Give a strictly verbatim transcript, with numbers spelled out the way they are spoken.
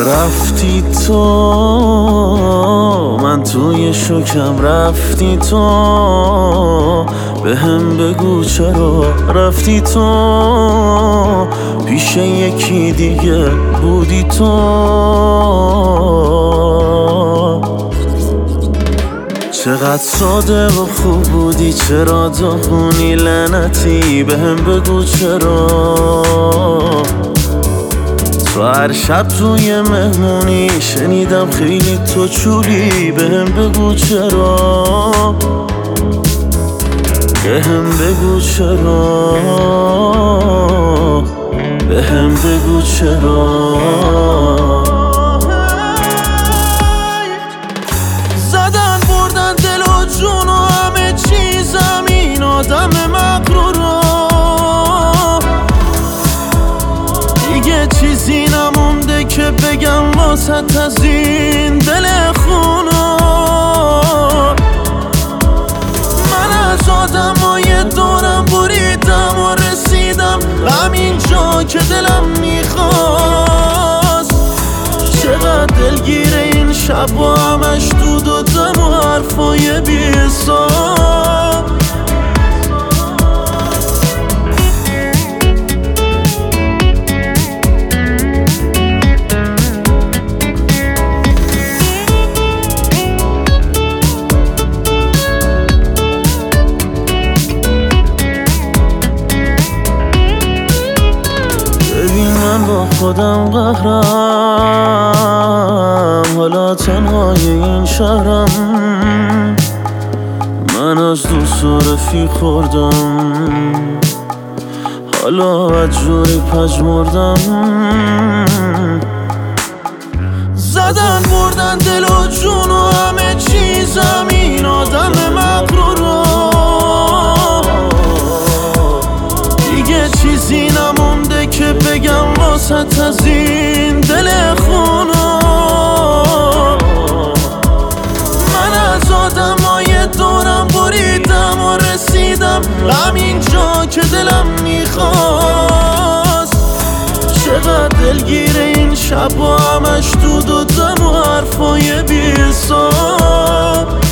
رفتی تو، من توی شوکم رفتی تو، به هم بگو چرا رفتی تو، پیش یکی دیگه بودی تو. چقدر ساده و خوب بودی، چرا داغونی لعنتی، به هم بگو چرا. تو هر شب توی مهمونی شنیدم خیلی تو چولی، به هم بگو چرا، به هم بگو چرا، به هم بگو چرا. زدن بردن دل و جون و همه چیزم، این آدم مغرورو دیگه چیزی نمونده که بگم واسط از این دل خونو. من از آدمای دورم بریدم و رسیدم همینجا که دلم میخواست. چقدر دلگیره این شب و همش دود و دم و حرفای بی حساب. با خودم قهرم، حالا تنهای این شهرم، من از دوست و رفیق خوردم، حالا از جوری پژمردم. زدن بردن دل و جون و همه چیزم، این آدم مغرورو دیگه چیزی نمونده که بگم واسط از این دل خونو. من از آدمای دورم بریدم و رسیدم همینجا که دلم میخواست. چقدر دلگیره این شب و همش دود و دم و حرفای بی حساب.